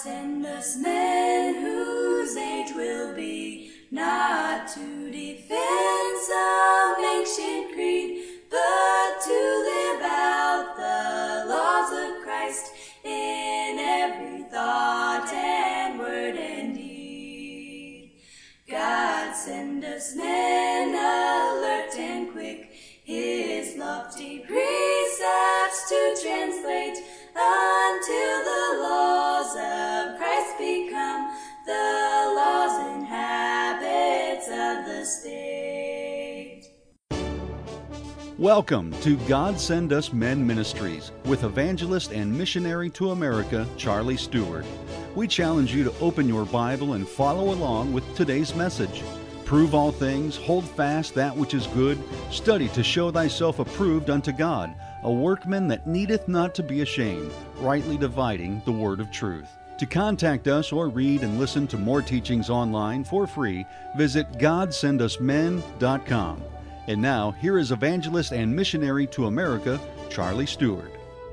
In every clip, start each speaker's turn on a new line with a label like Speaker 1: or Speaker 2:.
Speaker 1: send us men whose age will be not to defend some ancient creed, but to live out the laws of Christ in every thought and word and deed. God send us men alert and quick, his lofty precepts to translate, until the laws of Christ become the laws and habits of the state.
Speaker 2: Welcome to God Send Us Men Ministries with evangelist and missionary to America, Charlie Stewart. We challenge you to open your Bible and follow along with today's message. Prove all things, hold fast that which is good, study to show thyself approved unto God, a workman that needeth not to be ashamed, rightly dividing the word of truth. To contact us or read and listen to more teachings online for free, visit GodSendUsMen.com. And now, here is evangelist and missionary to America, Charlie Stewart.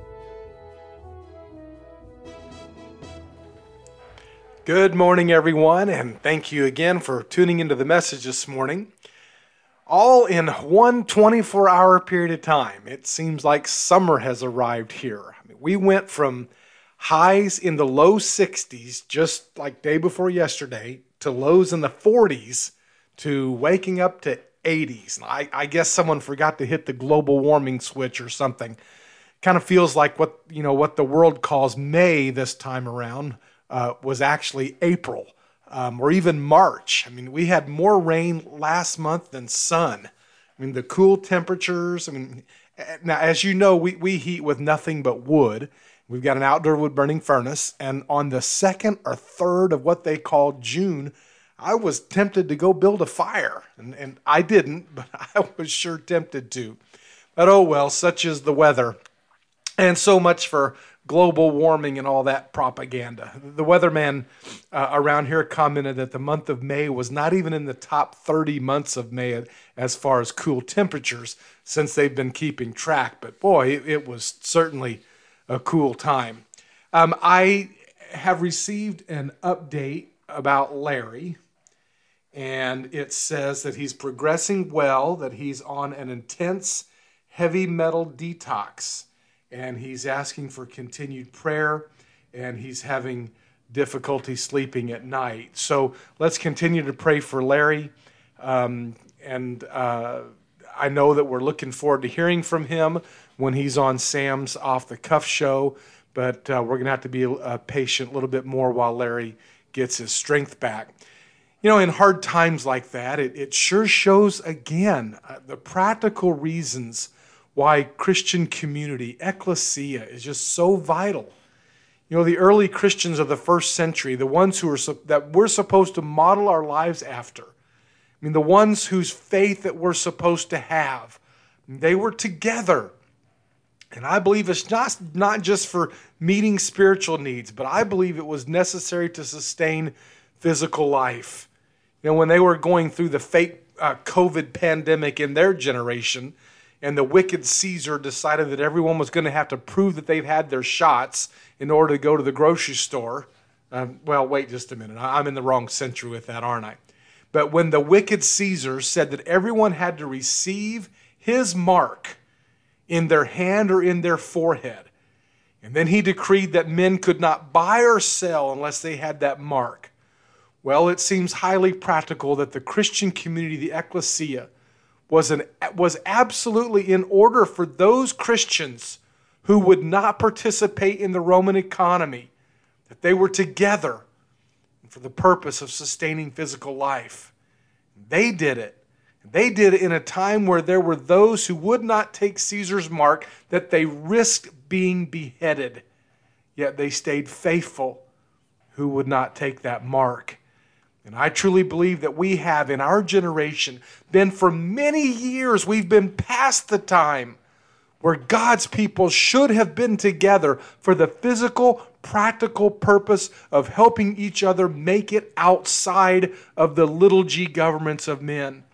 Speaker 3: Good morning, everyone, and thank you again for tuning into the message this morning. All in one 24-hour period of time. It seems like summer has arrived here. We went from highs in the low 60s, just like day before yesterday, to lows in the 40s, to waking up to 80s. I guess someone forgot to hit the global warming switch or something. Kind of feels like what the world calls May this time around was actually April or even March. We had more rain last month than sun. The cool temperatures. Now, as you know, we heat with nothing but wood. We've got an outdoor wood burning furnace, and on the 2nd or 3rd of what they call June, I was tempted to go build a fire, and I didn't, but I was sure tempted to. But oh well, such is the weather. And so much for global warming and all that propaganda. The weatherman around here commented that the month of May was not even in the top 30 months of May as far as cool temperatures since they've been keeping track. But boy, it was certainly a cool time. I have received an update about Larry, and it says that he's progressing well, that he's on an intense heavy metal detox, and he's asking for continued prayer, and he's having difficulty sleeping at night. So let's continue to pray for Larry, and I know that we're looking forward to hearing from him when he's on Sam's Off the Cuff show, but we're going to have to be patient a little bit more while Larry gets his strength back. In hard times like that, it sure shows again the practical reasons why Christian community, ecclesia, is just so vital. The early Christians of the first century, the ones that we're supposed to model our lives after, the ones whose faith that we're supposed to have, they were together. And I believe it's not just for meeting spiritual needs, but I believe it was necessary to sustain physical life. When they were going through the fake COVID pandemic in their generation, and the wicked Caesar decided that everyone was going to have to prove that they've had their shots in order to go to the grocery store. Well, wait just a minute. I'm in the wrong century with that, aren't I? But when the wicked Caesar said that everyone had to receive his mark in their hand or in their forehead, and then he decreed that men could not buy or sell unless they had that mark. Well, it seems highly practical that the Christian community, the ecclesia, was absolutely in order for those Christians who would not participate in the Roman economy, that they were together for the purpose of sustaining physical life. They did it. They did it in a time where there were those who would not take Caesar's mark, that they risked being beheaded, yet they stayed faithful who would not take that mark. And I truly believe that we have, in our generation, been for many years, we've been past the time where God's people should have been together for the physical, practical purpose of helping each other make it outside of the little g governments of men.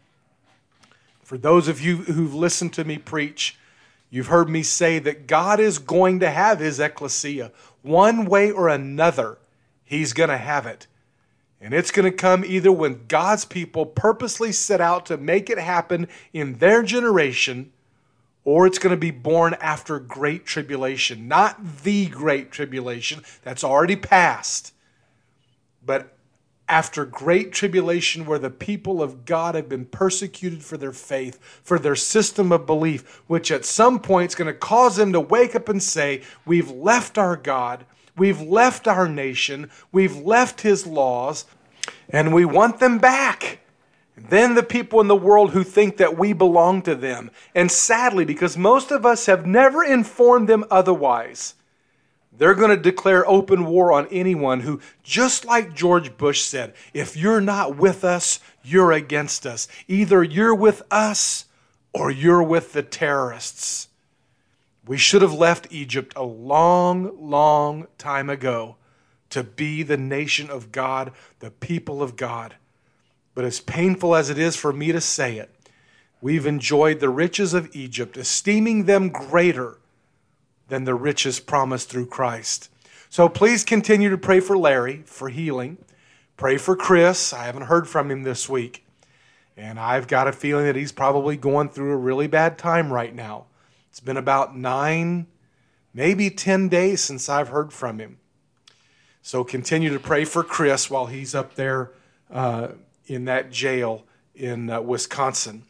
Speaker 3: For those of you who've listened to me preach, you've heard me say that God is going to have his ecclesia one way or another. He's going to have it. And it's going to come either when God's people purposely set out to make it happen in their generation, or it's going to be born after great tribulation. Not the great tribulation that's already passed, but after great tribulation where the people of God have been persecuted for their faith, for their system of belief, which at some point is going to cause them to wake up and say, we've left our God, we've left our nation, we've left His laws, and we want them back. Then the people in the world who think that we belong to them, and sadly, because most of us have never informed them otherwise, they're going to declare open war on anyone who, just like George Bush said, if you're not with us, you're against us. Either you're with us or you're with the terrorists. We should have left Egypt a long, long time ago to be the nation of God, the people of God. But as painful as it is for me to say it, we've enjoyed the riches of Egypt, esteeming them greater than the riches promised through Christ. So please continue to pray for Larry for healing. Pray for Chris. I haven't heard from him this week. And I've got a feeling that he's probably going through a really bad time right now. It's been about 9, maybe 10 days since I've heard from him. So continue to pray for Chris while he's up there in that jail in Wisconsin.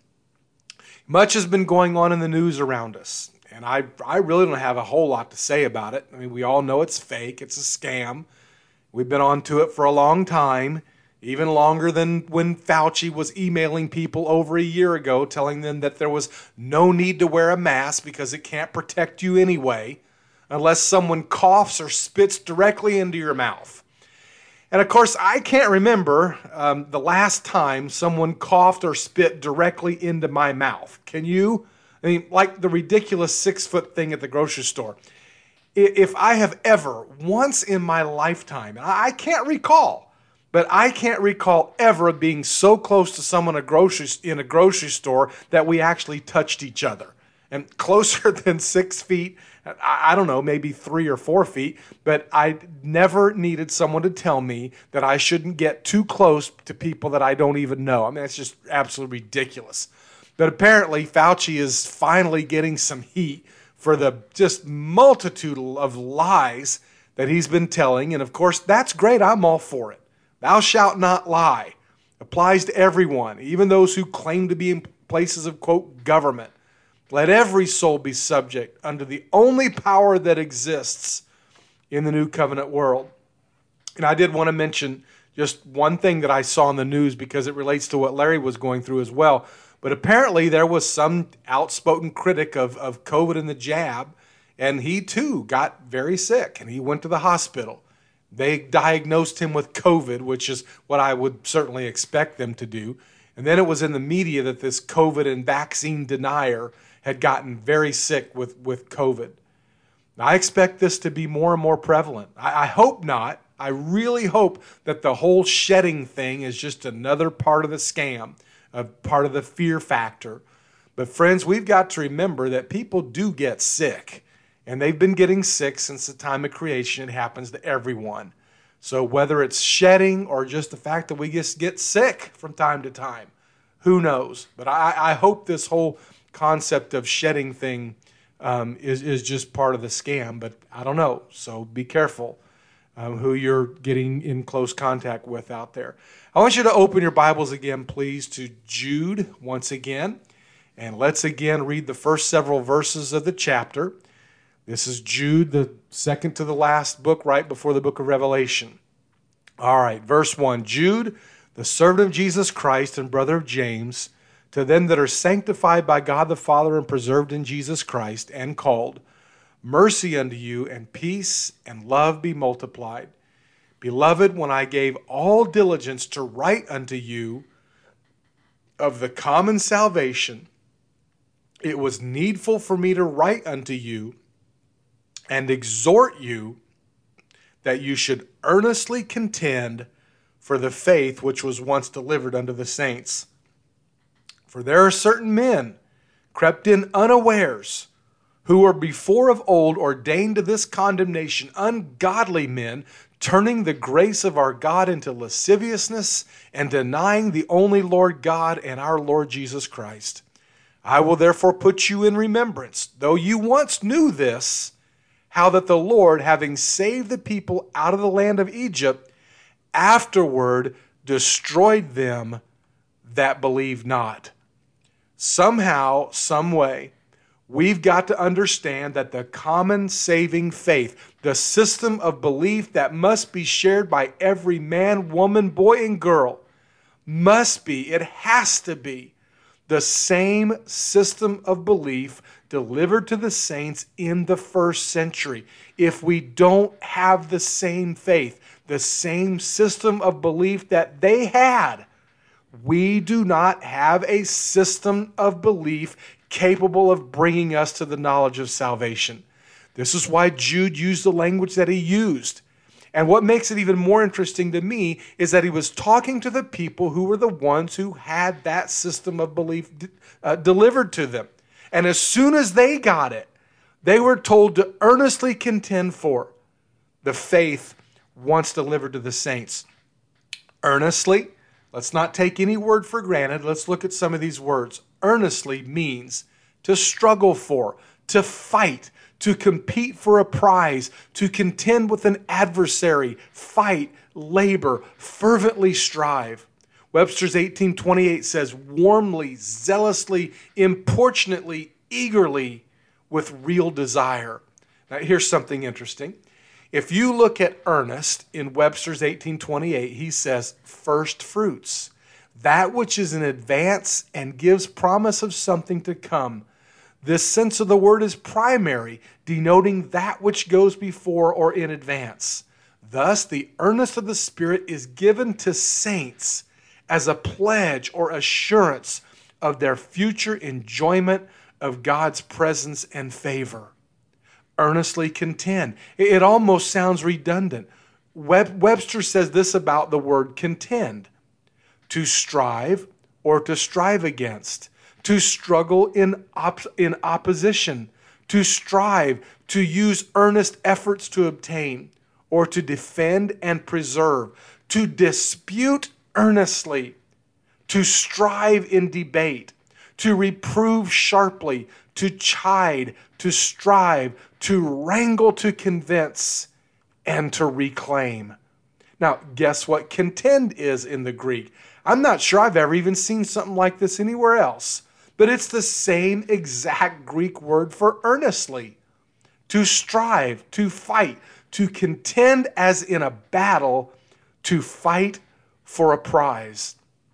Speaker 3: Much has been going on in the news around us. And I really don't have a whole lot to say about it. I mean, we all know it's fake. It's a scam. We've been on to it for a long time, even longer than when Fauci was emailing people over a year ago telling them that there was no need to wear a mask because it can't protect you anyway unless someone coughs or spits directly into your mouth. And of course, I can't remember the last time someone coughed or spit directly into my mouth. Can you? I mean, like the ridiculous 6-foot thing at the grocery store. If I have ever, once in my lifetime, and I can't recall, but I can't recall ever being so close to someone in a grocery store that we actually touched each other. And closer than 6 feet, I don't know, maybe 3 or 4 feet, but I never needed someone to tell me that I shouldn't get too close to people that I don't even know. I mean, it's just absolutely ridiculous. But apparently, Fauci is finally getting some heat for the just multitude of lies that he's been telling. And of course, that's great. I'm all for it. Thou shalt not lie. Applies to everyone, even those who claim to be in places of, quote, government. Let every soul be subject unto the only power that exists in the new covenant world. And I did want to mention just one thing that I saw in the news because it relates to what Larry was going through as well. But apparently there was some outspoken critic of COVID and the jab, and he too got very sick, and he went to the hospital. They diagnosed him with COVID, which is what I would certainly expect them to do. And then it was in the media that this COVID and vaccine denier had gotten very sick with COVID. Now, I expect this to be more and more prevalent. I hope not. I really hope that the whole shedding thing is just another part of the scam, a part of the fear factor. But friends, we've got to remember that people do get sick, and they've been getting sick since the time of creation. It happens to everyone. So whether it's shedding or just the fact that we just get sick from time to time, who knows? But I hope this whole concept of shedding thing is just part of the scam, but I don't know. So be careful who you're getting in close contact with out there. I want you to open your Bibles again, please, to Jude once again. And let's again read the first several verses of the chapter. This is Jude, the second to the last book, right before the book of Revelation. All right, verse 1. Jude, the servant of Jesus Christ and brother of James, to them that are sanctified by God the Father and preserved in Jesus Christ and called, mercy unto you and peace and love be multiplied. Beloved, when I gave all diligence to write unto you of the common salvation, it was needful for me to write unto you and exhort you that you should earnestly contend for the faith which was once delivered unto the saints. For there are certain men crept in unawares, who were before of old ordained to this condemnation, ungodly men, turning the grace of our God into lasciviousness and denying the only Lord God and our Lord Jesus Christ. I will therefore put you in remembrance, though you once knew this, how that the Lord, having saved the people out of the land of Egypt, afterward destroyed them that believed not. Somehow, some way, we've got to understand that the common saving faith, the system of belief that must be shared by every man, woman, boy, and girl, it has to be the same system of belief delivered to the saints in the first century. If we don't have the same faith, the same system of belief that they had, we do not have a system of belief capable of bringing us to the knowledge of salvation. This is why Jude used the language that he used. And what makes it even more interesting to me is that he was talking to the people who were the ones who had that system of belief delivered to them. And as soon as they got it, they were told to earnestly contend for the faith once delivered to the saints. Earnestly, let's not take any word for granted. Let's look at some of these words. Earnestly means to struggle for, to fight, to compete for a prize, to contend with an adversary, fight, labor, fervently strive. Webster's 1828 says, warmly, zealously, importunately, eagerly, with real desire. Now here's something interesting. If you look at earnest in Webster's 1828, he says, first fruits, that which is in advance and gives promise of something to come. This sense of the word is primary, denoting that which goes before or in advance. Thus, the earnest of the Spirit is given to saints as a pledge or assurance of their future enjoyment of God's presence and favor. Earnestly contend. It almost sounds redundant. Webster says this about the word contend: to strive or to strive against, to struggle in opposition, to strive, to use earnest efforts to obtain, or to defend and preserve, to dispute earnestly, to strive in debate, to reprove sharply, to chide, to strive, to wrangle, to convince, and to reclaim. Now, guess what contend is in the Greek? I'm not sure I've ever even seen something like this anywhere else, but it's the same exact Greek word for earnestly. To strive, to fight, to contend as in a battle, to fight for a prize.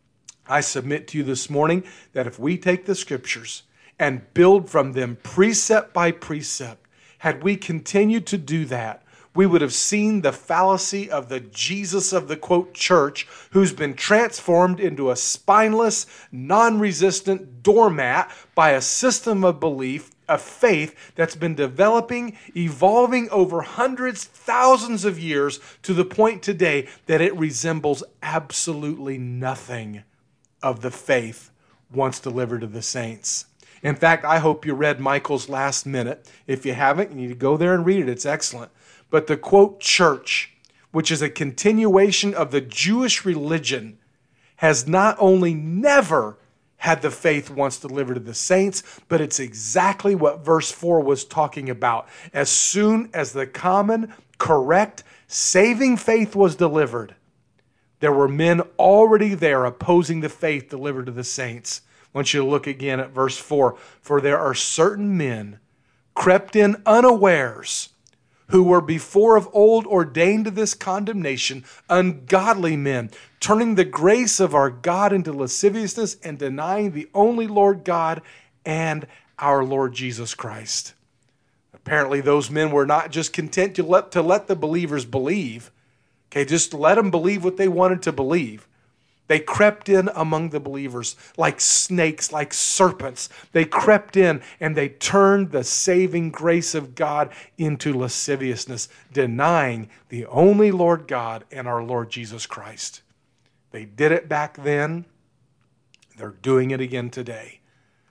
Speaker 3: I submit to you this morning that if we take the scriptures and build from them precept by precept, had we continued to do that, we would have seen the fallacy of the Jesus of the, quote, church, who's been transformed into a spineless, non-resistant doormat by a system of belief, a faith that's been developing, evolving over hundreds, thousands of years to the point today that it resembles absolutely nothing of the faith once delivered to the saints. In fact, I hope you read Michael's Last Minute. If you haven't, you need to go there and read it. It's excellent. But the, quote, church, which is a continuation of the Jewish religion, has not only never had the faith once delivered to the saints, but it's exactly what verse 4 was talking about. As soon as the common, correct, saving faith was delivered, there were men already there opposing the faith delivered to the saints. I want you to look again at verse 4. For there are certain men crept in unawares, who were before of old ordained to this condemnation, ungodly men, turning the grace of our God into lasciviousness and denying the only Lord God and our Lord Jesus Christ. Apparently those men were not just content to let the believers believe. Okay, just let them believe what they wanted to believe. They crept in among the believers like snakes, like serpents. They crept in and they turned the saving grace of God into lasciviousness, denying the only Lord God and our Lord Jesus Christ. They did it back then. They're doing it again today.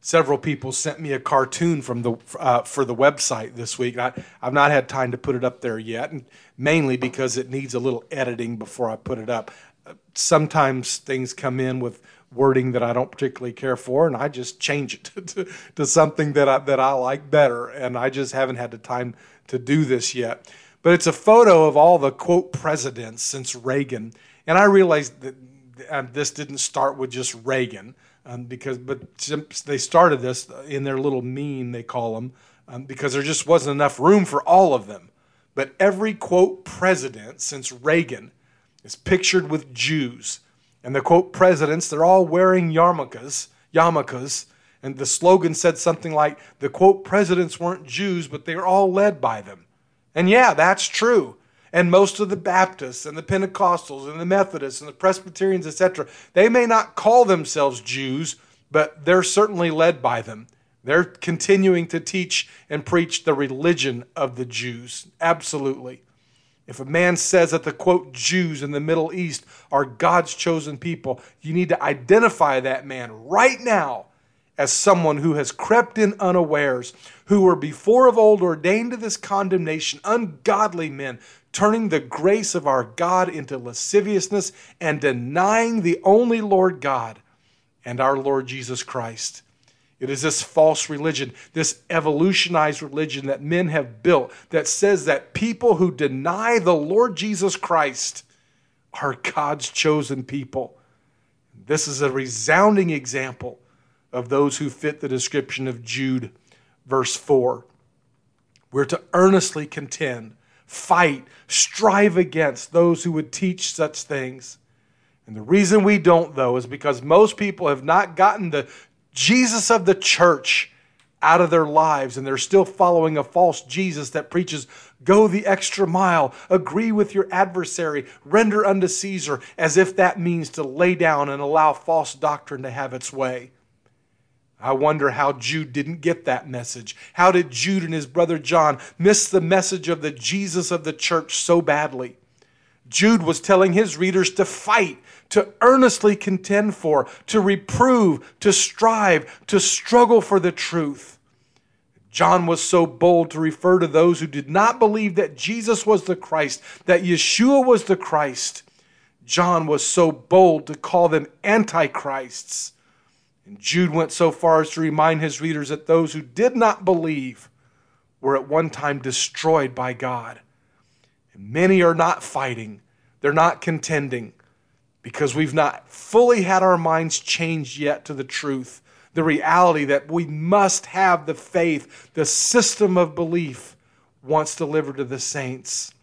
Speaker 3: Several people sent me a cartoon from for the website this week. I've not had time to put it up there yet, and mainly because it needs a little editing before I put it up. Sometimes things come in with wording that I don't particularly care for, and I just change it to something that I like better, and I just haven't had the time to do this yet. But it's a photo of all the, quote, presidents since Reagan, and I realized that this didn't start with just Reagan. But they started this in their little meme, they call them, because there just wasn't enough room for all of them. But every, quote, president since Reagan is pictured with Jews. And the, quote, presidents, they're all wearing yarmulkes, and the slogan said something like, the, quote, presidents weren't Jews, but they were all led by them. And yeah, that's true. And most of the Baptists and the Pentecostals and the Methodists and the Presbyterians, etc., they may not call themselves Jews, but they're certainly led by them. They're continuing to teach and preach the religion of the Jews. Absolutely. If a man says that the, quote, Jews in the Middle East are God's chosen people, you need to identify that man right now as someone who has crept in unawares, who were before of old ordained to this condemnation, ungodly men, turning the grace of our God into lasciviousness and denying the only Lord God and our Lord Jesus Christ. It is this false religion, this evolutionized religion that men have built that says that people who deny the Lord Jesus Christ are God's chosen people. This is a resounding example of those who fit the description of Jude, verse 4. We're to earnestly contend, fight, strive against those who would teach such things. And the reason we don't, though, is because most people have not gotten the Jesus of the church out of their lives, and they're still following a false Jesus that preaches, go the extra mile, agree with your adversary, render unto Caesar, as if that means to lay down and allow false doctrine to have its way. I wonder how Jude didn't get that message. How did Jude and his brother John miss the message of the Jesus of the church so badly? Jude was telling his readers to fight, to earnestly contend for, to reprove, to strive, to struggle for the truth. John was so bold to refer to those who did not believe that Jesus was the Christ, that Yeshua was the Christ. John was so bold to call them antichrists. And Jude went so far as to remind his readers that those who did not believe were at one time destroyed by God. And many are not fighting. They're not contending because we've not fully had our minds changed yet to the truth, the reality that we must have the faith, the system of belief once delivered to the saints.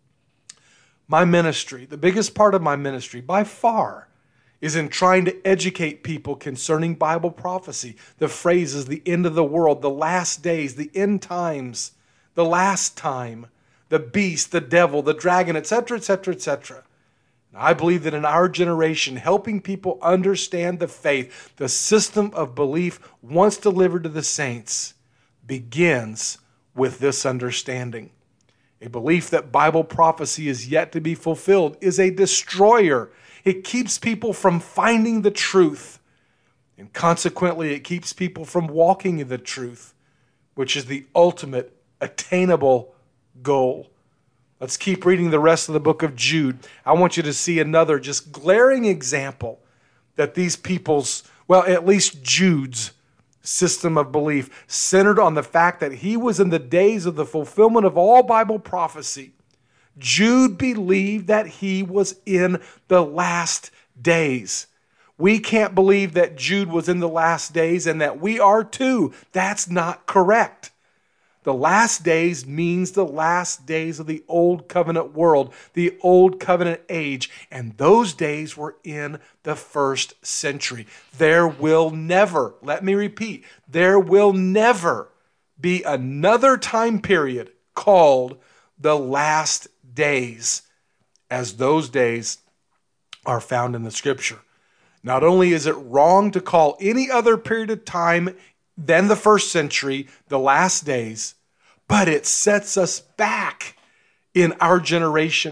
Speaker 3: My ministry, the biggest part of my ministry by far, is in trying to educate people concerning Bible prophecy, the phrases, the end of the world, the last days, the end times, the last time, the beast, the devil, the dragon, etc., etc., etc. I believe that in our generation, helping people understand the faith, the system of belief once delivered to the saints, begins with this understanding. A belief that Bible prophecy is yet to be fulfilled is a destroyer. It keeps people from finding the truth. And consequently, it keeps people from walking in the truth, which is the ultimate attainable goal. Let's keep reading the rest of the book of Jude. I want you to see another just glaring example that these people's, well, at least Jude's system of belief centered on the fact that he was in the days of the fulfillment of all Bible prophecy. Jude believed that he was in the last days. We can't believe that Jude was in the last days and that we are too. That's not correct. The last days means the last days of the old covenant world, the old covenant age, and those days were in the first century. There will never, let me repeat, there will never be another time period called the last days, as those days are found in the scripture. Not only is it wrong to call any other period of time than the first century the last days, but it sets us back in our generation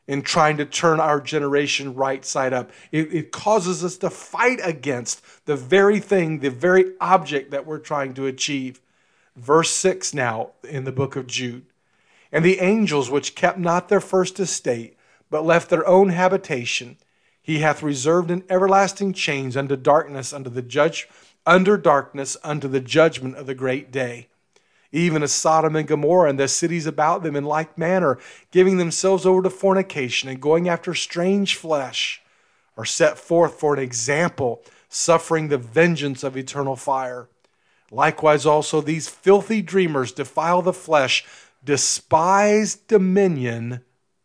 Speaker 3: in trying to turn our generation right side up. It causes us to fight against the very thing, the very object that we're trying to achieve. Verse 6 now in the book of Jude. And the angels which kept not their first estate, but left their own habitation, he hath reserved in everlasting chains unto darkness, unto the judgment of the great day. Even as Sodom and Gomorrah and the cities about them in like manner, giving themselves over to fornication and going after strange flesh, are set forth for an example, suffering the vengeance of eternal fire. Likewise also these filthy dreamers defile the flesh, despise dominion,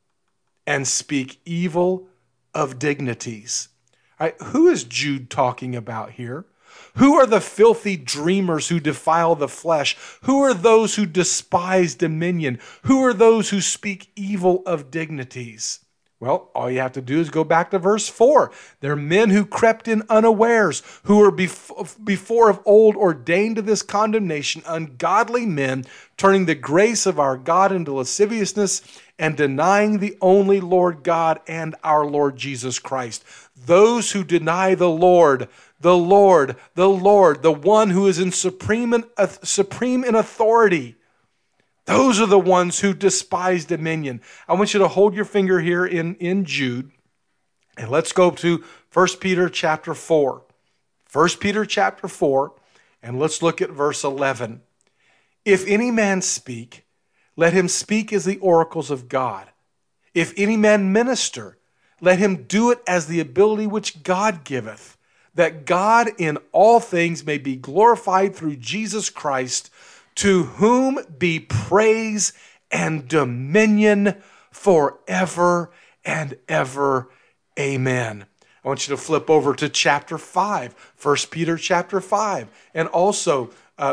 Speaker 3: and speak evil of dignities. All right, who is Jude talking about here? Who are the filthy dreamers who defile the flesh? Who are those who despise dominion? Who are those who speak evil of dignities? Well, all you have to do is go back to verse 4. They're men who crept in unawares, who were before of old ordained to this condemnation, ungodly men, turning the grace of our God into lasciviousness and denying the only Lord God and our Lord Jesus Christ. Those who deny the Lord, the Lord, the Lord, the one who is in supreme in authority. Those are the ones who despise dominion. I want you to hold your finger here in Jude, and let's go to 1 Peter chapter 4. 1 Peter chapter 4, and let's look at verse 11. If any man speak, let him speak as the oracles of God. If any man minister, let him do it as the ability which God giveth, that God in all things may be glorified through Jesus Christ, to whom be praise and dominion forever and ever. Amen. I want you to flip over to chapter 5, 1 Peter chapter 5, and also,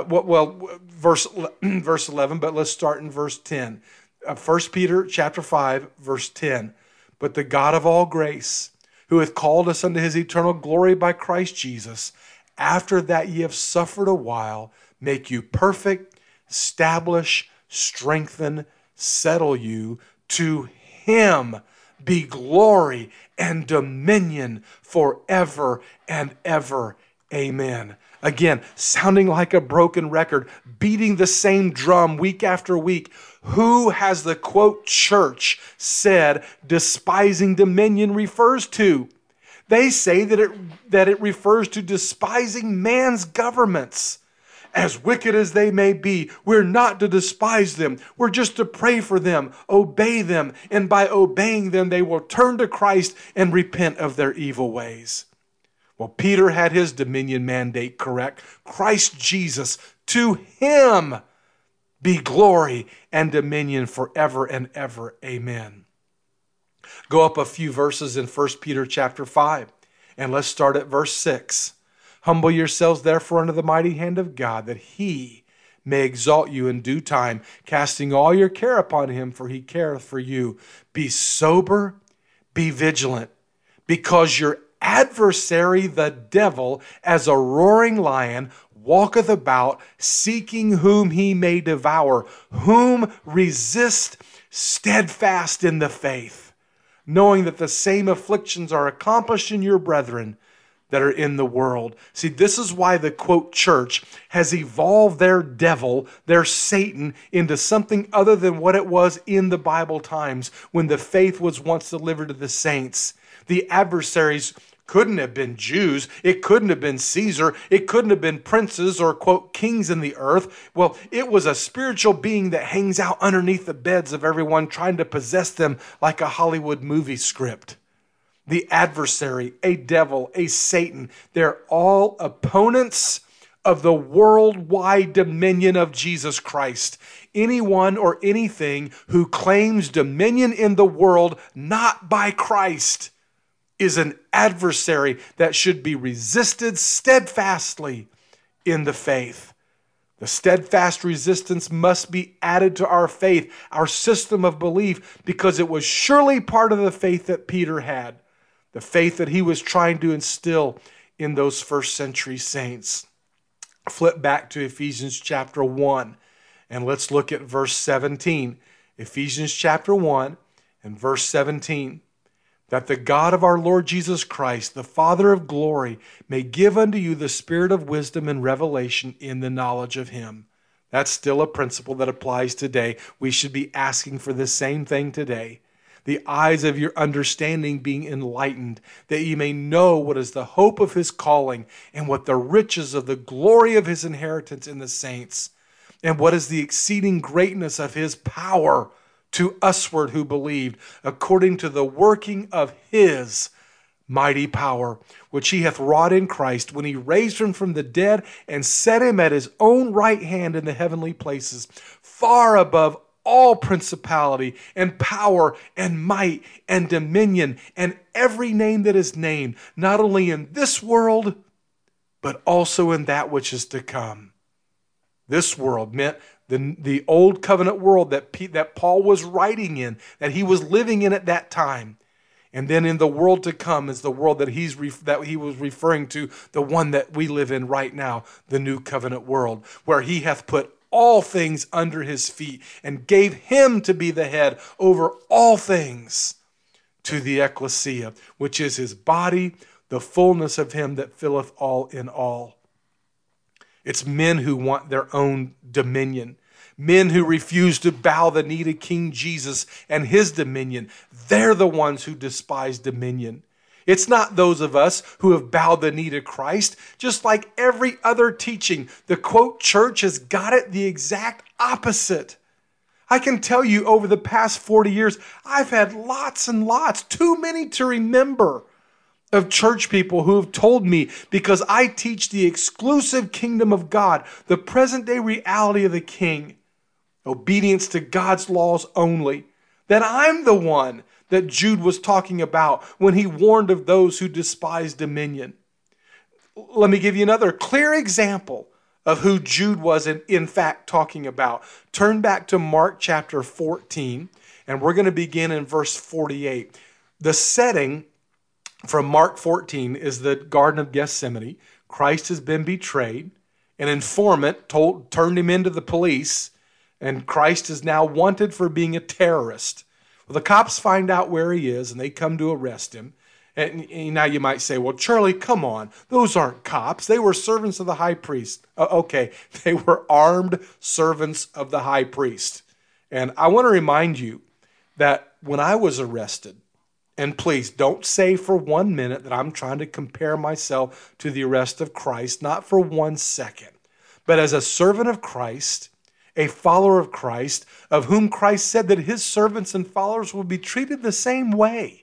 Speaker 3: verse 11, but let's start in verse 10. 1 Peter chapter 5, verse 10. But the God of all grace, who hath called us unto his eternal glory by Christ Jesus, after that ye have suffered a while, make you perfect, establish, strengthen, settle you. To him be glory and dominion forever and ever. Amen. Again, sounding like a broken record, beating the same drum week after week. Who has the, quote, church said despising dominion refers to? They say that it refers to despising man's governments. As wicked as they may be, we're not to despise them. We're just to pray for them, obey them, and by obeying them, they will turn to Christ and repent of their evil ways. Well, Peter had his dominion mandate correct. Christ Jesus, to him be glory and dominion forever and ever. Amen. Go up a few verses in 1 Peter chapter 5, and let's start at verse 6. Humble yourselves therefore under the mighty hand of God, that he may exalt you in due time, casting all your care upon him, for he careth for you. Be sober, be vigilant, because your adversary, the devil, as a roaring lion, walketh about, seeking whom he may devour, whom resist steadfast in the faith, knowing that the same afflictions are accomplished in your brethren that are in the world. See, this is why the, quote, church has evolved their devil, their Satan, into something other than what it was in the Bible times when the faith was once delivered to the saints. The adversaries couldn't have been Jews. It couldn't have been Caesar. It couldn't have been princes or, quote, kings in the earth. Well, it was a spiritual being that hangs out underneath the beds of everyone, trying to possess them like a Hollywood movie script. The adversary, a devil, a Satan, they're all opponents of the worldwide dominion of Jesus Christ. Anyone or anything who claims dominion in the world not by Christ is an adversary that should be resisted steadfastly in the faith. The steadfast resistance must be added to our faith, our system of belief, because it was surely part of the faith that Peter had, the faith that he was trying to instill in those first century saints. Flip back to Ephesians chapter 1, and let's look at verse 17. Ephesians chapter 1, And verse 17, that the God of our Lord Jesus Christ, the Father of glory, may give unto you the spirit of wisdom and revelation in the knowledge of him. That's still a principle that applies today. We should be asking for the same thing today. The eyes of your understanding being enlightened, that ye may know what is the hope of his calling, and what the riches of the glory of his inheritance in the saints, and what is the exceeding greatness of his power to usward who believed, according to the working of his mighty power, which he hath wrought in Christ, when he raised him from the dead and set him at his own right hand in the heavenly places, far above all principality and power and might and dominion and every name that is named, not only in this world, but also in that which is to come. This world meant the old covenant world that Paul was writing in, that he was living in at that time. And then in the world to come is the world that he was referring to, the one that we live in right now, the new covenant world, where he hath put all things under his feet and gave him to be the head over all things to the ecclesia, which is his body, the fullness of him that filleth all in all. It's men who want their own dominion. Men who refuse to bow the knee to King Jesus and his dominion. They're the ones who despise dominion. It's not those of us who have bowed the knee to Christ. Just like every other teaching, the quote church has got it the exact opposite. I can tell you over the past 40 years, I've had lots and lots, too many to remember, of church people who have told me, because I teach the exclusive kingdom of God, the present day reality of the King, obedience to God's laws only, that I'm the one that Jude was talking about when he warned of those who despise dominion. Let me give you another clear example of who Jude was in fact talking about. Turn back to Mark chapter 14, and we're going to begin in verse 48. The setting from Mark 14 is the Garden of Gethsemane. Christ has been betrayed. An informant turned him into the police, and Christ is now wanted for being a terrorist. Well, the cops find out where he is, and they come to arrest him. And now you might say, well, Charlie, come on. Those aren't cops. They were servants of the high priest. Okay, they were armed servants of the high priest. And I want to remind you that when I was arrested, and please don't say for 1 minute that I'm trying to compare myself to the arrest of Christ, not for 1 second. But as a servant of Christ, a follower of Christ, of whom Christ said that his servants and followers will be treated the same way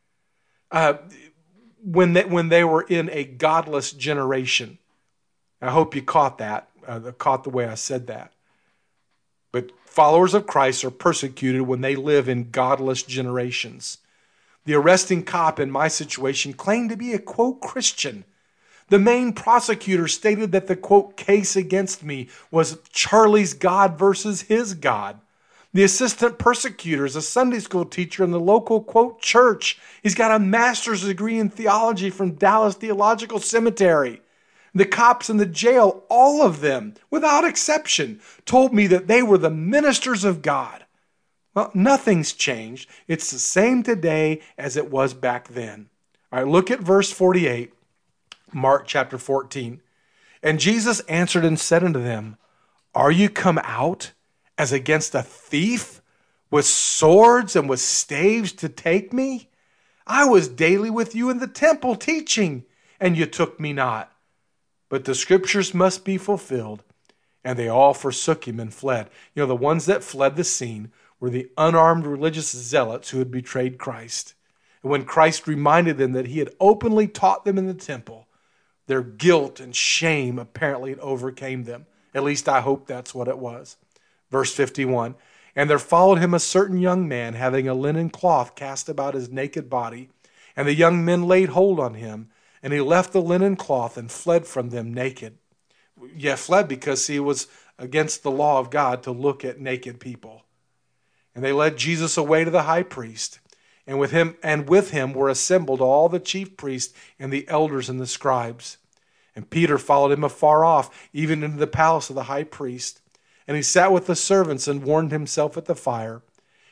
Speaker 3: when they were in a godless generation. I hope you caught that, caught the way I said that. But followers of Christ are persecuted when they live in godless generations. The arresting cop in my situation claimed to be a, quote, Christian. The main prosecutor stated that the, quote, case against me was Charlie's God versus his God. The assistant persecutor is a Sunday school teacher in the local, quote, church. He's got a master's degree in theology from Dallas Theological Seminary. The cops in the jail, all of them, without exception, told me that they were the ministers of God. Well, nothing's changed. It's the same today as it was back then. All right, look at verse 48, Mark chapter 14. And Jesus answered and said unto them, Are you come out as against a thief with swords and with staves to take me? I was daily with you in the temple teaching, and you took me not. But the scriptures must be fulfilled. And they all forsook him and fled. You know, the ones that fled the scene were the unarmed religious zealots who had betrayed Christ. And when Christ reminded them that he had openly taught them in the temple, their guilt and shame apparently overcame them. At least I hope that's what it was. Verse 51, And there followed him a certain young man, having a linen cloth cast about his naked body. And the young men laid hold on him, and he left the linen cloth and fled from them naked. Yeah, fled because he was against the law of God to look at naked people. And they led Jesus away to the high priest, and with him were assembled all the chief priests and the elders and the scribes. And Peter followed him afar off, even into the palace of the high priest. And he sat with the servants and warmed himself at the fire.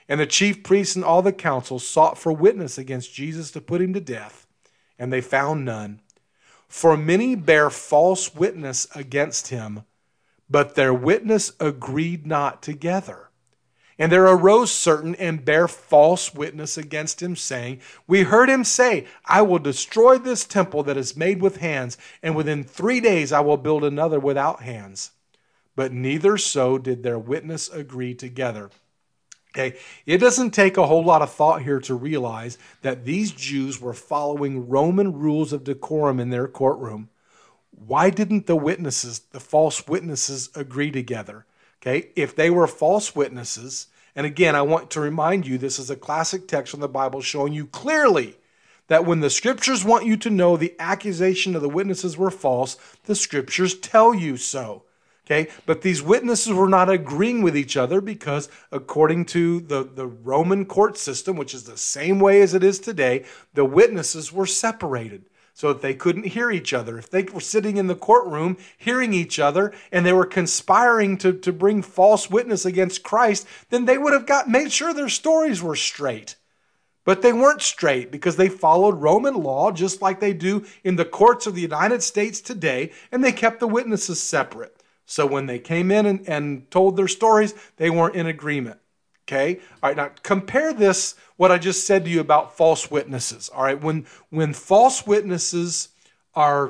Speaker 3: And the chief priests and all the council sought for witness against Jesus to put him to death, and they found none. For many bare false witness against him, but their witness agreed not together. And there arose certain and bare false witness against him, saying, We heard him say, I will destroy this temple that is made with hands, and within 3 days I will build another without hands. But neither so did their witness agree together. Okay, it doesn't take a whole lot of thought here to realize that these Jews were following Roman rules of decorum in their courtroom. Why didn't the witnesses, the false witnesses, agree together? Okay, if they were false witnesses, and again, I want to remind you, this is a classic text from the Bible showing you clearly that when the scriptures want you to know the accusation of the witnesses were false, the scriptures tell you so. Okay, but these witnesses were not agreeing with each other because according to the Roman court system, which is the same way as it is today, the witnesses were separated so that they couldn't hear each other. If they were sitting in the courtroom hearing each other and they were conspiring to bring false witness against Christ, then they would have made sure their stories were straight. But they weren't straight because they followed Roman law just like they do in the courts of the United States today, and they kept the witnesses separate. So when they came in and told their stories, they weren't in agreement. Okay? All right, now compare this, what I just said to you about false witnesses. All right, when false witnesses are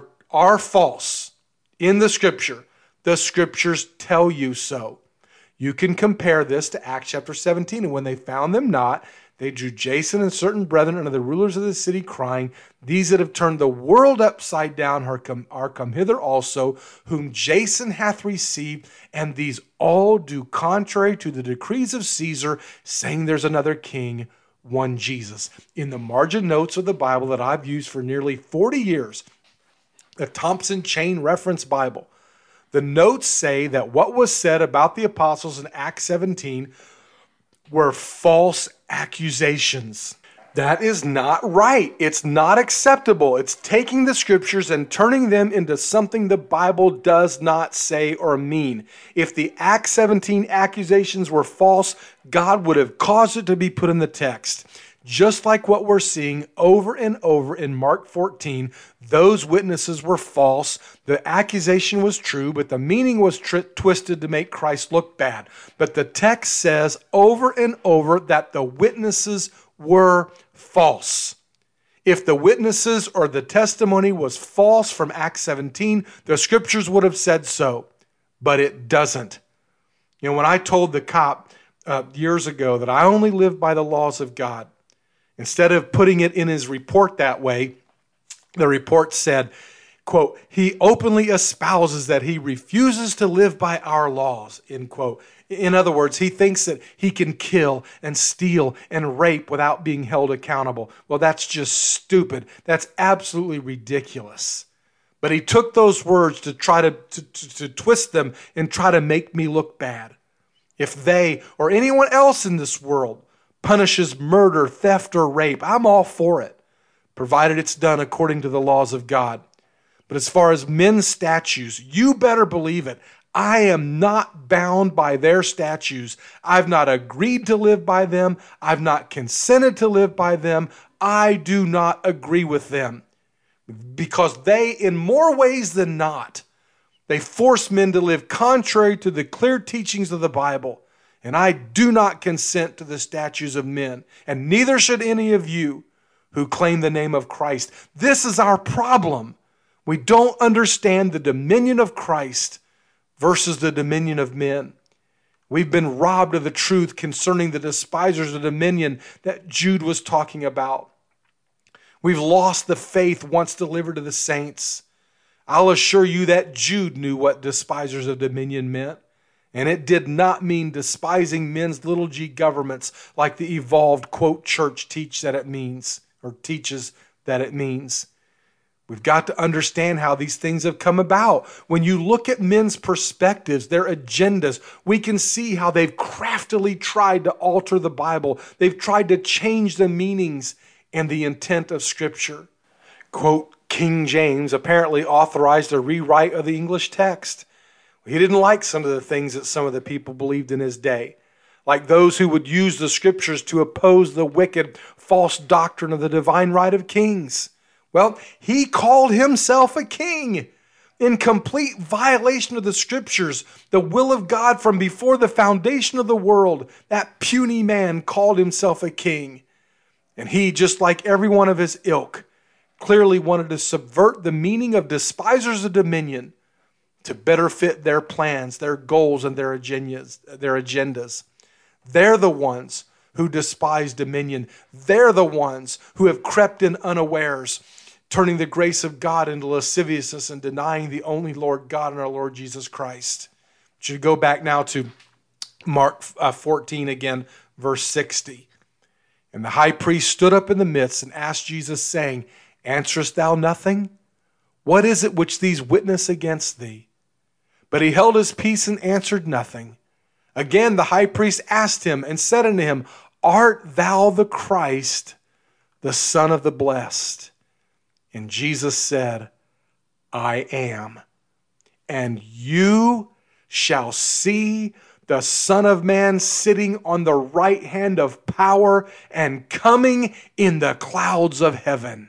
Speaker 3: false in the scriptures tell you so. You can compare this to Acts chapter 17. And when they found them not, they drew Jason and certain brethren unto the rulers of the city, crying, These that have turned the world upside down are come hither also, whom Jason hath received, and these all do contrary to the decrees of Caesar, saying there's another king, one Jesus. In the margin notes of the Bible that I've used for nearly 40 years, the Thompson Chain Reference Bible, the notes say that what was said about the apostles in Acts 17 were false accusations. That is not right. It's not acceptable. It's taking the scriptures and turning them into something the Bible does not say or mean. If the Acts 17 accusations were false, God would have caused it to be put in the text. Just like what we're seeing over and over in Mark 14, those witnesses were false. The accusation was true, but the meaning was twisted to make Christ look bad. But the text says over and over that the witnesses were false. If the witnesses or the testimony was false from Acts 17, the scriptures would have said so, but it doesn't. You know, when I told the cop years ago that I only live by the laws of God, instead of putting it in his report that way, the report said, quote, he openly espouses that he refuses to live by our laws, end quote. In other words, he thinks that he can kill and steal and rape without being held accountable. Well, that's just stupid. That's absolutely ridiculous. But he took those words to try to twist them and try to make me look bad. If they or anyone else in this world punishes murder, theft, or rape, I'm all for it, provided it's done according to the laws of God. But as far as men's statutes, you better believe it. I am not bound by their statutes. I've not agreed to live by them. I've not consented to live by them. I do not agree with them because they, in more ways than not, they force men to live contrary to the clear teachings of the Bible. And I do not consent to the statutes of men, and neither should any of you who claim the name of Christ. This is our problem. We don't understand the dominion of Christ versus the dominion of men. We've been robbed of the truth concerning the despisers of dominion that Jude was talking about. We've lost the faith once delivered to the saints. I'll assure you that Jude knew what despisers of dominion meant. And it did not mean despising men's little g governments like the evolved, quote, church teaches that it means. We've got to understand how these things have come about. When you look at men's perspectives, their agendas, we can see how they've craftily tried to alter the Bible. They've tried to change the meanings and the intent of Scripture. Quote, King James apparently authorized a rewrite of the English text. He didn't like some of the things that some of the people believed in his day. like those who would use the scriptures to oppose the wicked, false doctrine of the divine right of kings. Well, he called himself a king in complete violation of the scriptures, the will of God from before the foundation of the world. That puny man called himself a king. And he, just like every one of his ilk, clearly wanted to subvert the meaning of despisers of dominion to better fit their plans, their goals, and their agendas. They're the ones who despise dominion. They're the ones who have crept in unawares, turning the grace of God into lasciviousness and denying the only Lord God and our Lord Jesus Christ. Should go back now to Mark 14 again, verse 60. And the high priest stood up in the midst and asked Jesus, saying, Answerest thou nothing? What is it which these witness against thee? But he held his peace and answered nothing. Again the high priest asked him and said unto him, Art thou the Christ, the Son of the Blessed? And Jesus said, I am. And you shall see the Son of Man sitting on the right hand of power and coming in the clouds of heaven.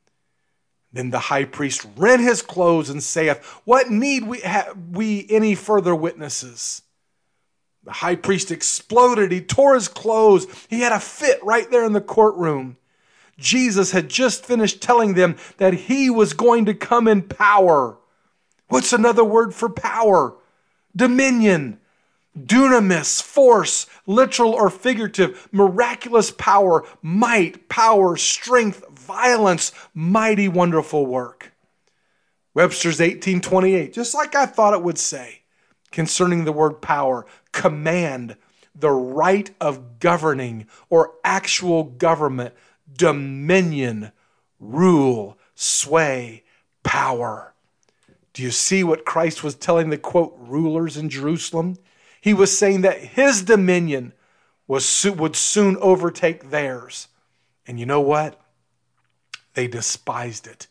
Speaker 3: Then the high priest rent his clothes and saith, What need we any further witnesses? The high priest exploded. He tore his clothes. He had a fit right there in the courtroom. Jesus had just finished telling them that he was going to come in power. What's another word for power? Dominion. Dunamis, force, literal or figurative, miraculous power, might, power, strength, violence, mighty, wonderful work. Webster's 1828, just like I thought it would say, concerning the word power, command, the right of governing or actual government, dominion, rule, sway, power. Do you see what Christ was telling the, quote, rulers in Jerusalem? He was saying that his dominion would soon overtake theirs. And you know what? They despised it.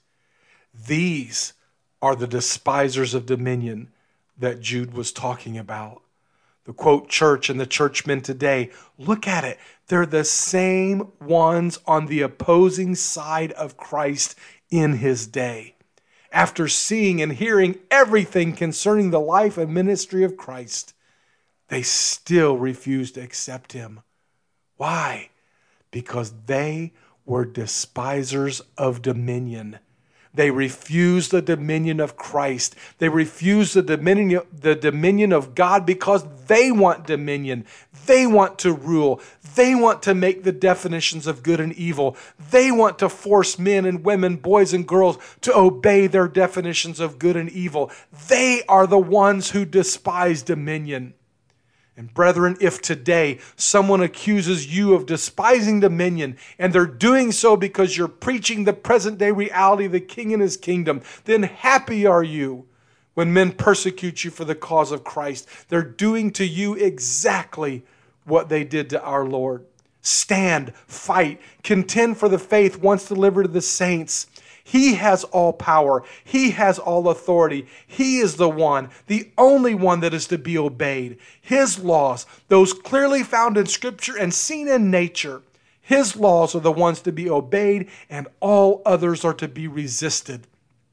Speaker 3: These are the despisers of dominion that Jude was talking about. The, quote, church and the churchmen today, look at it. They're the same ones on the opposing side of Christ in his day. After seeing and hearing everything concerning the life and ministry of Christ, they still refuse to accept him. Why? Because they were despisers of dominion. They refused the dominion of Christ. They refused the dominion of God because they want dominion. They want to rule. They want to make the definitions of good and evil. They want to force men and women, boys and girls, to obey their definitions of good and evil. They are the ones who despise dominion. And brethren, if today someone accuses you of despising dominion, and they're doing so because you're preaching the present day reality of the King and his kingdom, then happy are you when men persecute you for the cause of Christ. They're doing to you exactly what they did to our Lord. Stand, fight, contend for the faith once delivered to the saints. He has all power. He has all authority. He is the one, the only one that is to be obeyed. His laws, those clearly found in Scripture and seen in nature, his laws are the ones to be obeyed, and all others are to be resisted.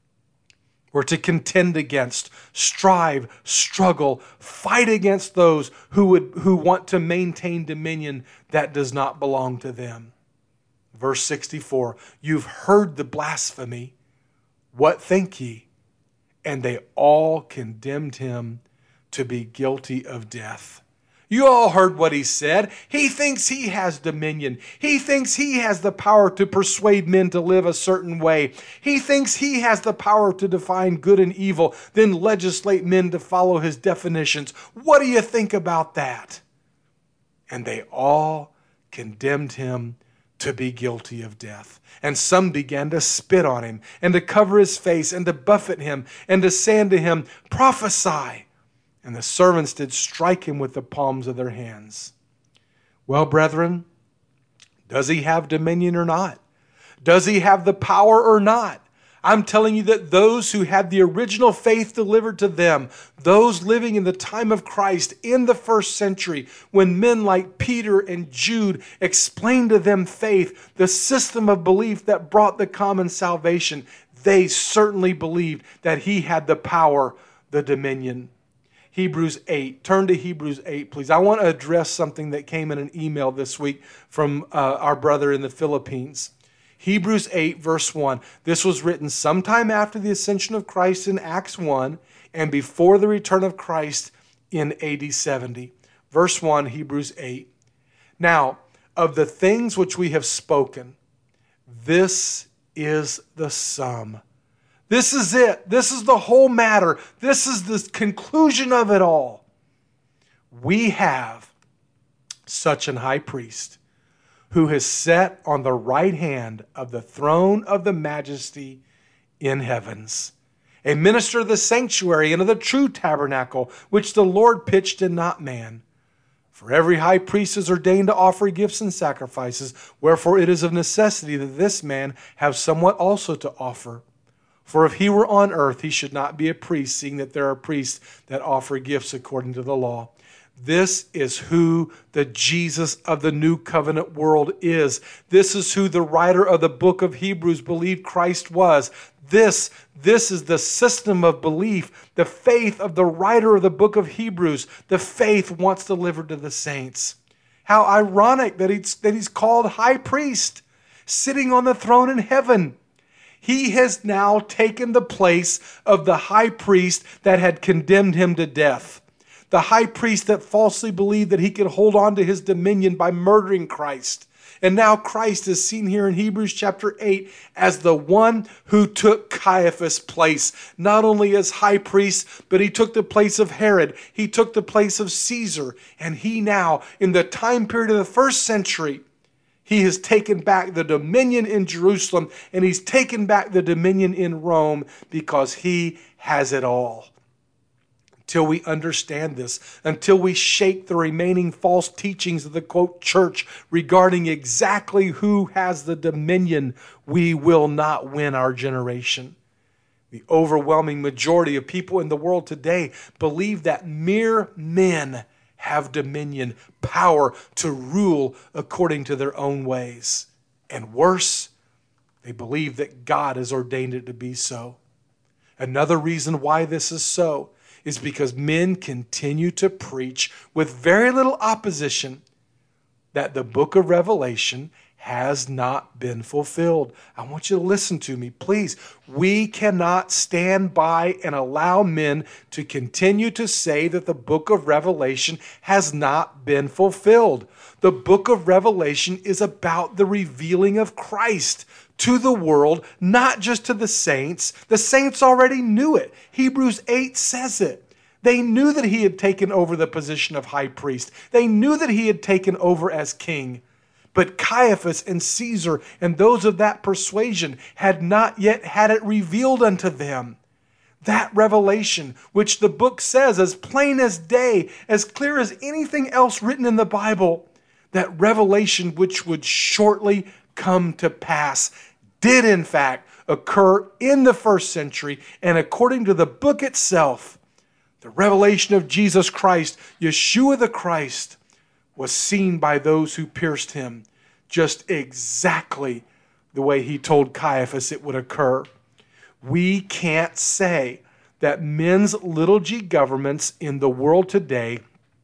Speaker 3: We're to contend against, strive, struggle, fight against those who want to maintain dominion that does not belong to them. Verse 64, you've heard the blasphemy. What think ye? And they all condemned him to be guilty of death. You all heard what he said. He thinks he has dominion. He thinks he has the power to persuade men to live a certain way. He thinks he has the power to define good and evil, then legislate men to follow his definitions. What do you think about that? And they all condemned him to be guilty of death. And some began to spit on him, and to cover his face, and to buffet him, and to say unto him, Prophesy. And the servants did strike him with the palms of their hands. Well, brethren, does he have dominion or not? Does he have the power or not? I'm telling you that those who had the original faith delivered to them, those living in the time of Christ in the first century, when men like Peter and Jude explained to them faith, the system of belief that brought the common salvation, they certainly believed that he had the power, the dominion. Hebrews 8. Turn to Hebrews 8, please. I want to address something that came in an email this week from our brother in the Philippines. Hebrews 8, verse 1. This was written sometime after the ascension of Christ in Acts 1 and before the return of Christ in AD 70. Verse 1, Hebrews 8. Now, of the things which we have spoken, this is the sum. This is it. This is the whole matter. This is the conclusion of it all. We have such an high priest who has sat on the right hand of the throne of the majesty in heavens, a minister of the sanctuary and of the true tabernacle, which the Lord pitched and not man. For every high priest is ordained to offer gifts and sacrifices, wherefore it is of necessity that this man have somewhat also to offer. For if he were on earth, he should not be a priest, seeing that there are priests that offer gifts according to the law. This is who the Jesus of the new covenant world is. This is who the writer of the book of Hebrews believed Christ was. This is the system of belief, the faith of the writer of the book of Hebrews, the faith once delivered to the saints. How ironic that he's called high priest, sitting on the throne in heaven. He has now taken the place of the high priest that had condemned him to death. The high priest that falsely believed that he could hold on to his dominion by murdering Christ. And now Christ is seen here in Hebrews chapter 8 as the one who took Caiaphas' place, not only as high priest, but he took the place of Herod. He took the place of Caesar. And he now, in the time period of the first century, he has taken back the dominion in Jerusalem, and he's taken back the dominion in Rome because he has it all. Until we understand this, until we shake the remaining false teachings of the, quote, church regarding exactly who has the dominion, we will not win our generation. The overwhelming majority of people in the world today believe that mere men have dominion, power to rule according to their own ways. And worse, they believe that God has ordained it to be so. Another reason why this is so is because men continue to preach with very little opposition that the book of Revelation has not been fulfilled. I want you to listen to me, please. We cannot stand by and allow men to continue to say that the book of Revelation has not been fulfilled. The book of Revelation is about the revealing of Christ to the world, not just to the saints. The saints already knew it. Hebrews 8 says it. They knew that he had taken over the position of high priest. They knew that he had taken over as king. But Caiaphas and Caesar and those of that persuasion had not yet had it revealed unto them. That revelation, which the book says as plain as day, as clear as anything else written in the Bible, that revelation which would shortly come to pass, did in fact occur in the first century, and according to the book itself, the revelation of Jesus Christ, Yeshua the Christ, was seen by those who pierced him just exactly the way he told Caiaphas it would occur. We can't say that men's little g governments in the world today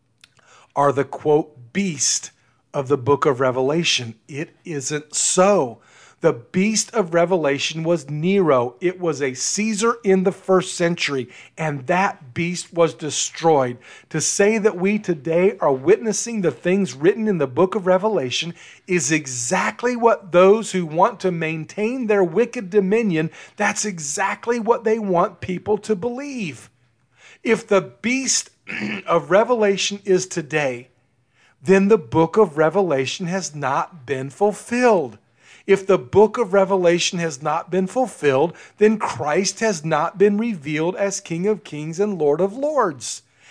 Speaker 3: are the, quote, beast of the book of Revelation. It isn't so. The beast of Revelation was Nero. It was a Caesar in the first century, and that beast was destroyed. To say that we today are witnessing the things written in the book of Revelation is exactly what those who want to maintain their wicked dominion, that's exactly what they want people to believe. If the beast of Revelation is today, then the book of Revelation has not been fulfilled. If the book of Revelation has not been fulfilled, then Christ has not been revealed as King of Kings and Lord of Lords.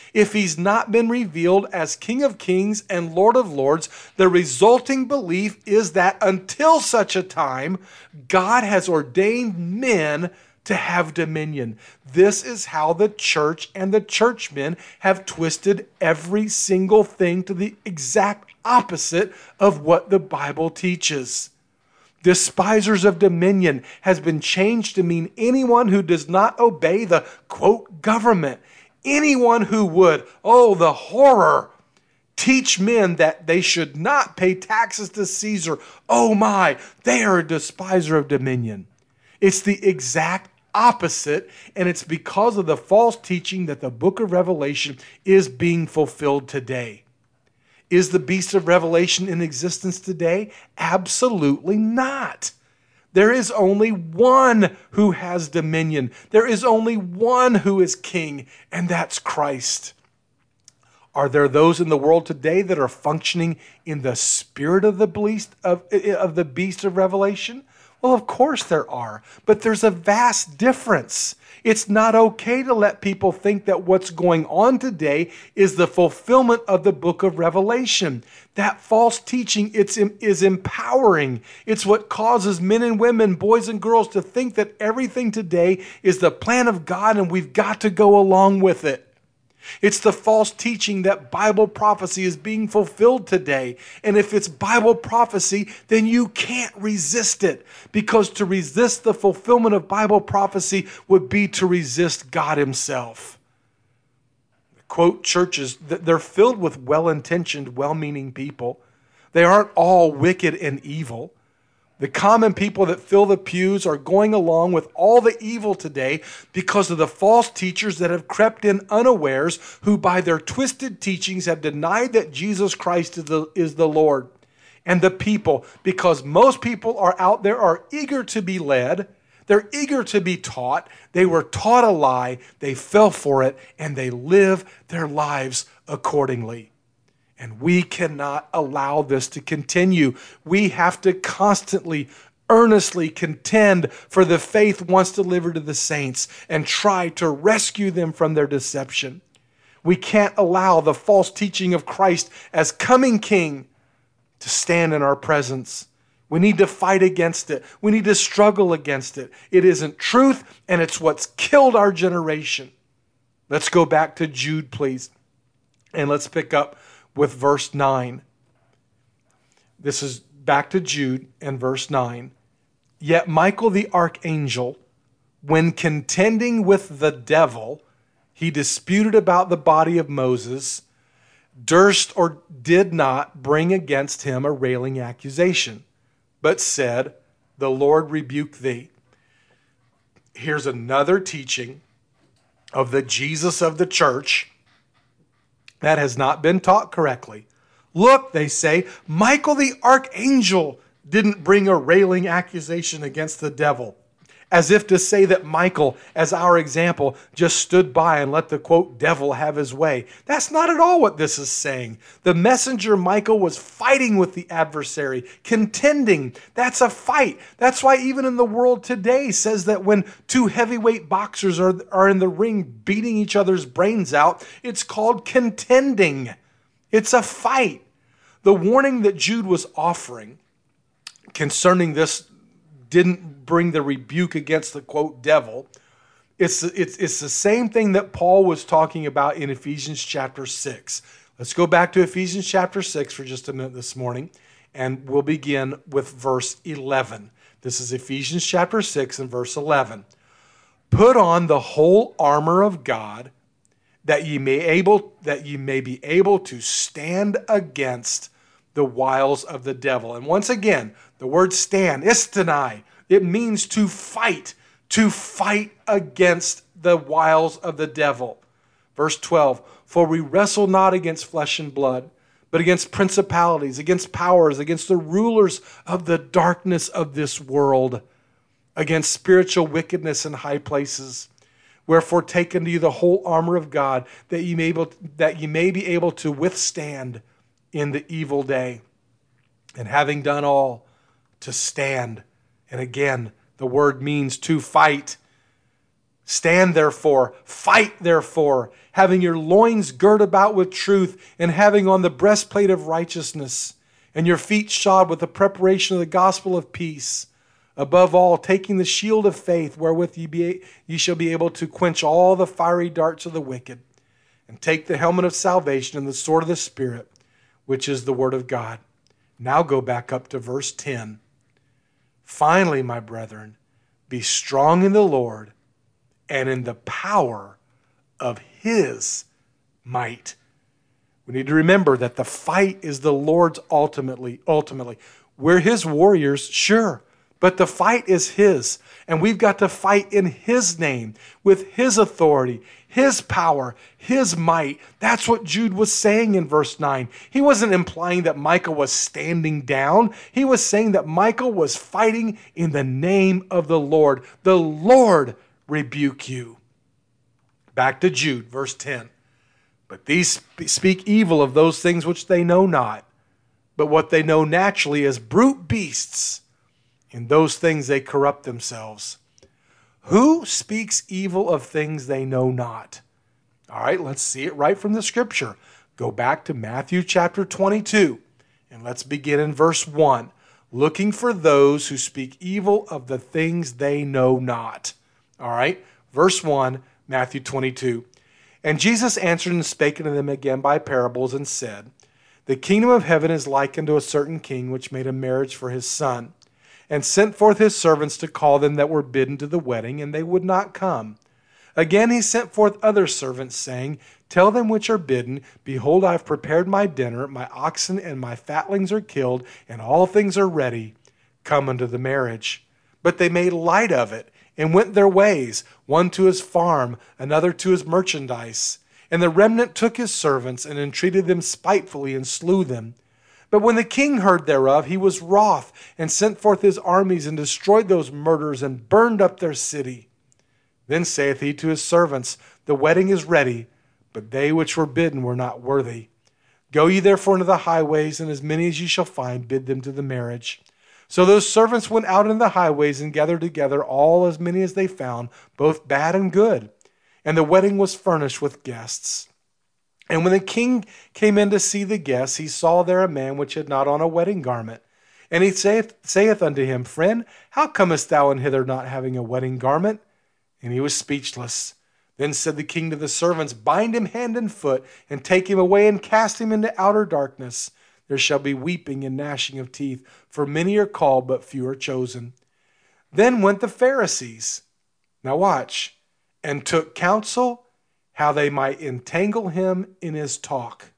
Speaker 3: If he's not been revealed as King of Kings and Lord of Lords, the resulting belief is that until such a time, God has ordained men to have dominion. This is how the church and the churchmen have twisted every single thing to the exact opposite of what the Bible teaches. Despisers of dominion has been changed to mean anyone who does not obey the, quote, government. Anyone who would, oh, the horror, teach men that they should not pay taxes to Caesar. Oh my, they are a despiser of dominion. It's the exact opposite, and it's because of the false teaching that the book of Revelation is being fulfilled today. Is the beast of Revelation in existence today? Absolutely not. There is only one who has dominion. There is only one who is king, and that's Christ. Are there those in the world today that are functioning in the spirit of the beast of Revelation? Well, of course there are, but there's a vast difference. It's not okay to let people think that what's going on today is the fulfillment of the book of Revelation. That false teaching is empowering. It's what causes men and women, boys and girls to think that everything today is the plan of God and we've got to go along with it. It's the false teaching that Bible prophecy is being fulfilled today. And if it's Bible prophecy, then you can't resist it. Because to resist the fulfillment of Bible prophecy would be to resist God himself. Quote, churches, they're filled with well-intentioned, well-meaning people. They aren't all wicked and evil. The common people that fill the pews are going along with all the evil today because of the false teachers that have crept in unawares, who by their twisted teachings have denied that Jesus Christ is the Lord. And the people, because most people are out there, are eager to be led. They're eager to be taught. They were taught a lie. They fell for it, and they live their lives accordingly. And we cannot allow this to continue. We have to constantly, earnestly contend for the faith once delivered to the saints and try to rescue them from their deception. We can't allow the false teaching of Christ as coming King to stand in our presence. We need to fight against it. We need to struggle against it. It isn't truth, and it's what's killed our generation. Let's go back to Jude, please, and let's pick up with verse 9. This is back to Jude and verse 9. Yet Michael the archangel, when contending with the devil, he disputed about the body of Moses, durst or did not bring against him a railing accusation, but said, the Lord rebuke thee. Here's another teaching of the Jesus of the church that has not been taught correctly. Look, they say, Michael the archangel didn't bring a railing accusation against the devil. As if to say that Michael, as our example, just stood by and let the, quote, devil have his way. That's not at all what this is saying. The messenger Michael was fighting with the adversary, contending. That's a fight. That's why even in the world today says that when two heavyweight boxers are in the ring beating each other's brains out, it's called contending. It's a fight. The warning that Jude was offering concerning this didn't bring the rebuke against the, quote, devil. It's the same thing that Paul was talking about in Ephesians chapter 6. Let's go back to Ephesians chapter 6 for just a minute this morning, and we'll begin with verse 11. This is Ephesians chapter 6 and verse 11. Put on the whole armor of God, that ye may be able to stand against the wiles of the devil. And once again, the word stand, istenai, it means to fight against the wiles of the devil. Verse 12, for we wrestle not against flesh and blood, but against principalities, against powers, against the rulers of the darkness of this world, against spiritual wickedness in high places. Wherefore take unto you the whole armor of God, that ye may be able to withstand in the evil day, and having done all, to stand. And again, the word means to fight. Stand therefore, fight therefore, having your loins girt about with truth, and having on the breastplate of righteousness, and your feet shod with the preparation of the gospel of peace. Above all, taking the shield of faith, wherewith ye shall be able to quench all the fiery darts of the wicked, and take the helmet of salvation and the sword of the Spirit, which is the word of God. Now go back up to verse 10. Finally, my brethren, be strong in the Lord and in the power of his might. We need to remember that the fight is the Lord's ultimately. We're his warriors, sure, but the fight is his. And we've got to fight in his name, with his authority, his power, his might. That's what Jude was saying in verse 9. He wasn't implying that Michael was standing down. He was saying that Michael was fighting in the name of the Lord. The Lord rebuke you. Back to Jude, verse 10. But these speak evil of those things which they know not, but what they know naturally as brute beasts. In those things they corrupt themselves. Who speaks evil of things they know not? All right, let's see it right from the scripture. Go back to Matthew chapter 22, and let's begin in verse 1. Looking for those who speak evil of the things they know not. All right, verse 1, Matthew 22. And Jesus answered and spake unto them again by parables, and said, The kingdom of heaven is like unto a certain king, which made a marriage for his son, and sent forth his servants to call them that were bidden to the wedding, and they would not come. Again he sent forth other servants, saying, Tell them which are bidden, Behold, I have prepared my dinner, my oxen and my fatlings are killed, and all things are ready. Come unto the marriage. But they made light of it, and went their ways, one to his farm, another to his merchandise. And the remnant took his servants, and entreated them spitefully, and slew them. But when the king heard thereof, he was wroth, and sent forth his armies, and destroyed those murderers, and burned up their city. Then saith he to his servants, The wedding is ready, but they which were bidden were not worthy. Go ye therefore into the highways, and as many as ye shall find, bid them to the marriage. So those servants went out into the highways, and gathered together all as many as they found, both bad and good. And the wedding was furnished with guests. And when the king came in to see the guests, he saw there a man which had not on a wedding garment. And he saith unto him, Friend, how comest thou in hither not having a wedding garment? And he was speechless. Then said the king to the servants, Bind him hand and foot, and take him away, and cast him into outer darkness. There shall be weeping and gnashing of teeth, for many are called, but few are chosen. Then went the Pharisees, now watch, and took counsel how they might entangle him in his talk.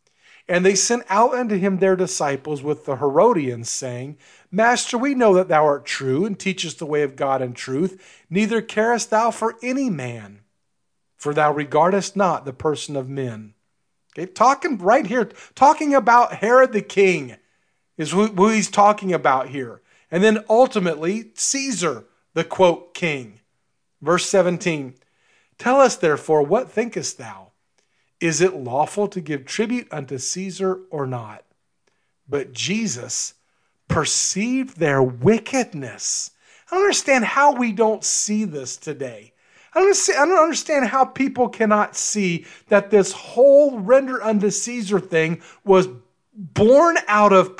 Speaker 3: And they sent out unto him their disciples with the Herodians, saying, Master, we know that thou art true, and teachest the way of God in truth, neither carest thou for any man, for thou regardest not the person of men. Okay, talking right here, talking about Herod the king is who he's talking about here. And then ultimately, Caesar, the quote, king. Verse 17, Tell us therefore, what thinkest thou? Is it lawful to give tribute unto Caesar or not? But Jesus perceived their wickedness. I don't understand how we don't see this today. I don't understand how people cannot see that this whole render unto Caesar thing was born out of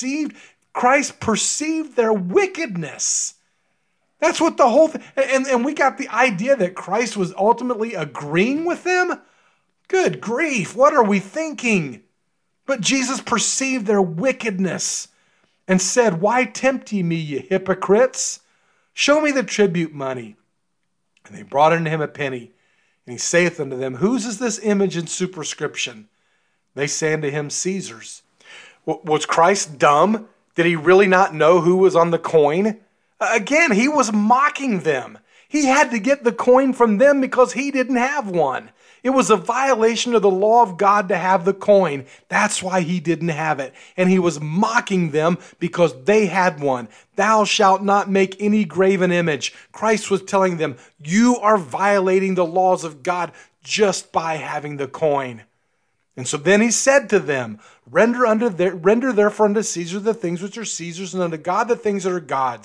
Speaker 3: Christ perceived their wickedness. That's what the whole thing, and we got the idea that Christ was ultimately agreeing with them. Good grief, what are we thinking? But Jesus perceived their wickedness and said, Why tempt ye me, ye hypocrites? Show me the tribute money. And they brought unto him a penny. And he saith unto them, Whose is this image and superscription? They say unto him, Caesar's. Was Christ dumb? Did he really not know who was on the coin? Again, he was mocking them. He had to get the coin from them because he didn't have one. It was a violation of the law of God to have the coin. That's why he didn't have it. And he was mocking them because they had one. Thou shalt not make any graven image. Christ was telling them, you are violating the laws of God just by having the coin. And so then he said to them, Render therefore unto Caesar the things which are Caesar's, and unto God the things that are God's.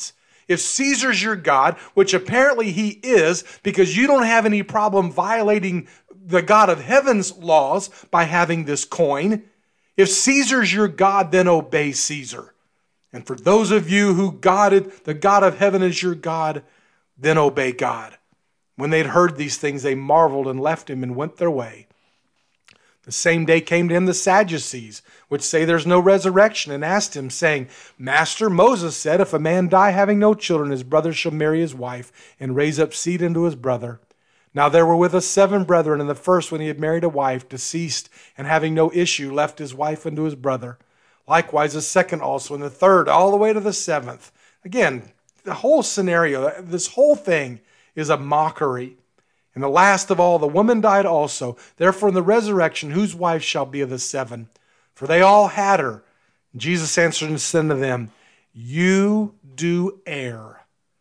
Speaker 3: If Caesar's your God, which apparently he is, because you don't have any problem violating the God of heaven's laws by having this coin, if Caesar's your God, then obey Caesar. And for those of you who the God of heaven is your God, then obey God. When they'd heard these things, they marveled and left him and went their way. The same day came to him the Sadducees, which say there's no resurrection, and asked him, saying, Master, Moses said, if a man die having no children, his brother shall marry his wife, and raise up seed unto his brother. Now there were with us 7 brethren, and the first, when he had married a wife, deceased, and having no issue, left his wife unto his brother. Likewise the second also, and the third, all the way to the 7th. Again, the whole scenario, this whole thing is a mockery. And the last of all, the woman died also. Therefore in the resurrection, whose wife shall be of the 7? For they all had her. And Jesus answered and said to them, You do err,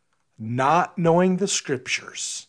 Speaker 3: not knowing the Scriptures,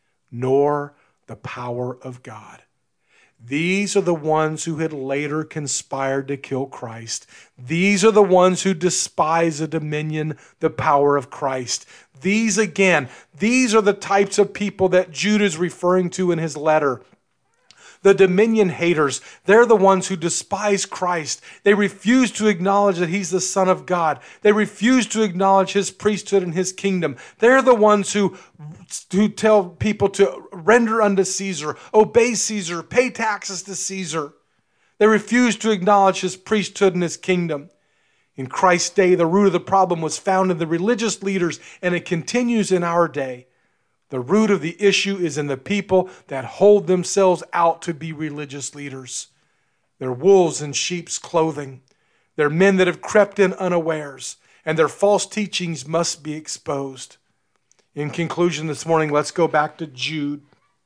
Speaker 3: nor the power of God. These are the ones who had later conspired to kill Christ. These are the ones who despise the dominion, the power of Christ. These are the types of people that Jude is referring to in his letter. The dominion haters, they're the ones who despise Christ. They refuse to acknowledge that he's the Son of God. They refuse to acknowledge his priesthood and his kingdom. They're the ones who tell people to render unto Caesar, obey Caesar, pay taxes to Caesar. They refuse to acknowledge his priesthood and his kingdom. In Christ's day, the root of the problem was found in the religious leaders, and it continues in our day. The root of the issue is in the people that hold themselves out to be religious leaders. They're wolves in sheep's clothing. They're men that have crept in unawares, and their false teachings must be exposed. In conclusion this morning, let's go back to Jude,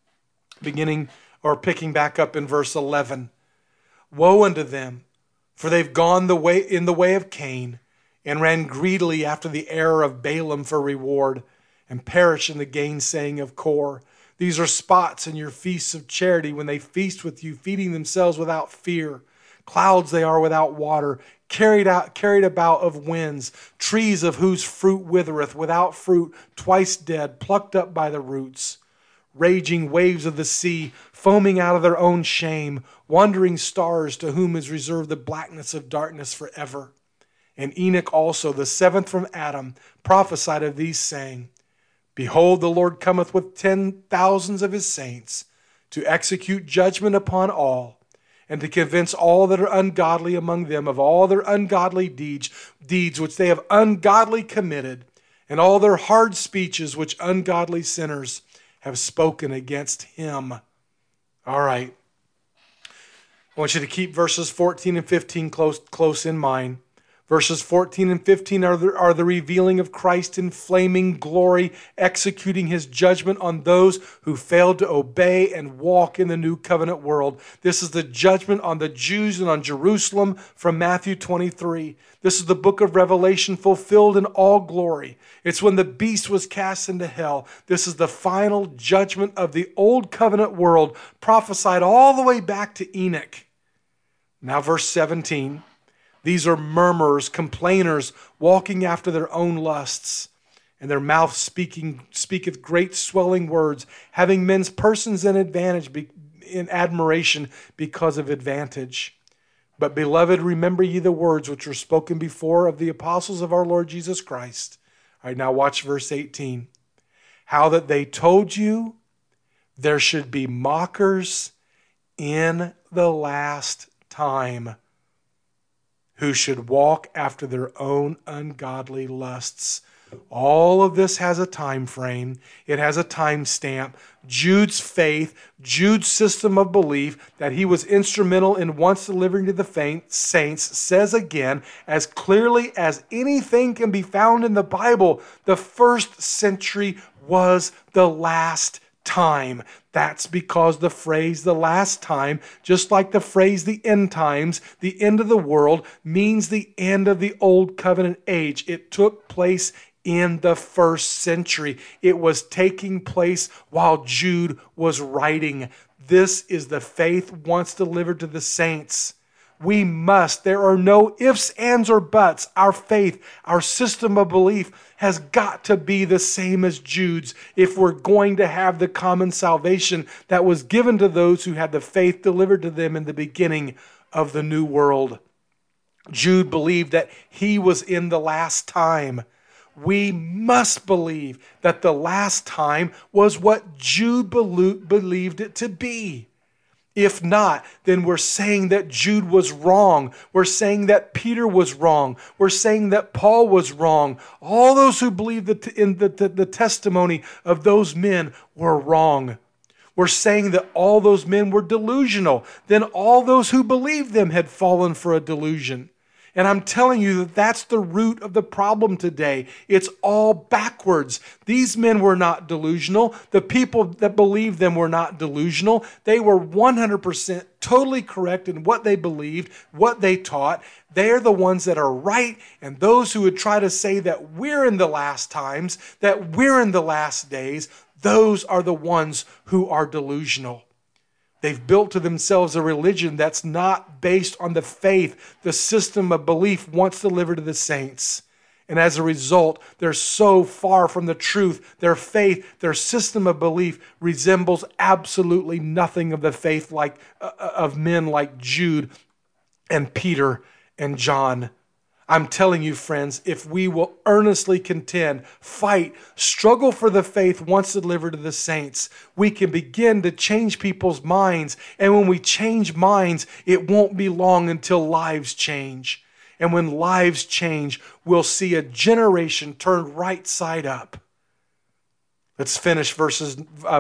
Speaker 3: picking back up in verse 11. Woe unto them, for they've gone in the way of Cain, and ran greedily after the error of Balaam for reward, and perish in the gainsaying of Kor. These are spots in your feasts of charity, when they feast with you, feeding themselves without fear. Clouds they are without water, carried about of winds, trees of whose fruit withereth, without fruit, twice dead, plucked up by the roots. Raging waves of the sea, foaming out of their own shame, wandering stars to whom is reserved the blackness of darkness forever. And Enoch also, the 7th from Adam, prophesied of these, saying, Behold, the Lord cometh with 10,000s of his saints, to execute judgment upon all, and to convince all that are ungodly among them of all their ungodly deeds which they have ungodly committed, and all their hard speeches which ungodly sinners have spoken against him. All right. I want you to keep verses 14 and 15 close in mind. Verses 14 and 15 are the revealing of Christ in flaming glory, executing his judgment on those who failed to obey and walk in the new covenant world. This is the judgment on the Jews and on Jerusalem from Matthew 23. This is the book of Revelation fulfilled in all glory. It's when the beast was cast into hell. This is the final judgment of the old covenant world, prophesied all the way back to Enoch. Now verse 17. These are murmurers, complainers, walking after their own lusts, and their mouth speaketh great swelling words, having men's persons in admiration because of advantage. But beloved, remember ye the words which were spoken before of the apostles of our Lord Jesus Christ. All right, now watch verse 18. How that they told you there should be mockers in the last time, who should walk after their own ungodly lusts. All of this has a time frame. It has a time stamp. Jude's faith, Jude's system of belief that he was instrumental in once delivering to the saints says again, as clearly as anything can be found in the Bible, the first century was the last time. That's because the phrase the last time, just like the phrase the end times, the end of the world, means the end of the old covenant age. It took place in the first century. It was taking place while Jude was writing. This is the faith once delivered to the saints. We must. There are no ifs, ands, or buts. Our faith, our system of belief has got to be the same as Jude's if we're going to have the common salvation that was given to those who had the faith delivered to them in the beginning of the new world. Jude believed that he was in the last time. We must believe that the last time was what Jude believed it to be. If not, then we're saying that Jude was wrong. We're saying that Peter was wrong. We're saying that Paul was wrong. All those who believed in the testimony of those men were wrong. We're saying that all those men were delusional. Then all those who believed them had fallen for a delusion. And I'm telling you that that's the root of the problem today. It's all backwards. These men were not delusional. The people that believed them were not delusional. They were 100% totally correct in what they believed, what they taught. They are the ones that are right. And those who would try to say that we're in the last times, that we're in the last days, those are the ones who are delusional. They've built to themselves a religion that's not based on the faith, the system of belief once delivered to the saints. And as a result, they're so far from the truth. Their faith, their system of belief resembles absolutely nothing of the faith of men like Jude and Peter and John. I'm telling you, friends, if we will earnestly contend, fight, struggle for the faith once delivered to the saints, we can begin to change people's minds. And when we change minds, it won't be long until lives change. And when lives change, we'll see a generation turned right side up. Let's finish verses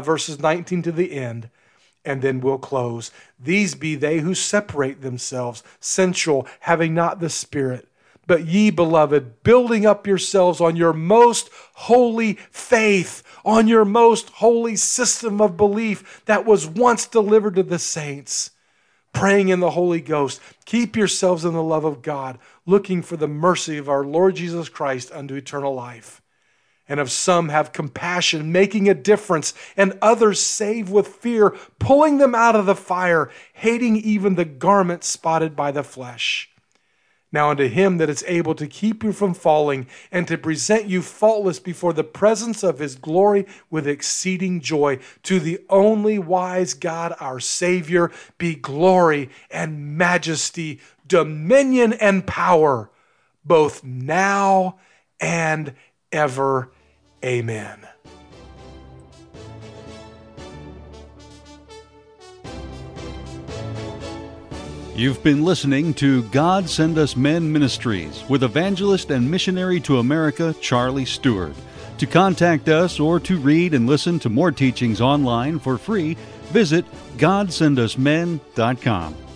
Speaker 3: 19 to the end, and then we'll close. These be they who separate themselves, sensual, having not the Spirit. But ye, beloved, building up yourselves on your most holy faith, on your most holy system of belief that was once delivered to the saints, praying in the Holy Ghost, keep yourselves in the love of God, looking for the mercy of our Lord Jesus Christ unto eternal life. And of some have compassion, making a difference, and others save with fear, pulling them out of the fire, hating even the garment spotted by the flesh. Now unto him that is able to keep you from falling and to present you faultless before the presence of his glory with exceeding joy, to the only wise God our Savior, be glory and majesty, dominion and power, both now and ever. Amen.
Speaker 2: You've been listening to God Send Us Men Ministries with evangelist and missionary to America, Charlie Stewart. To contact us or to read and listen to more teachings online for free, visit GodSendUsMen.com.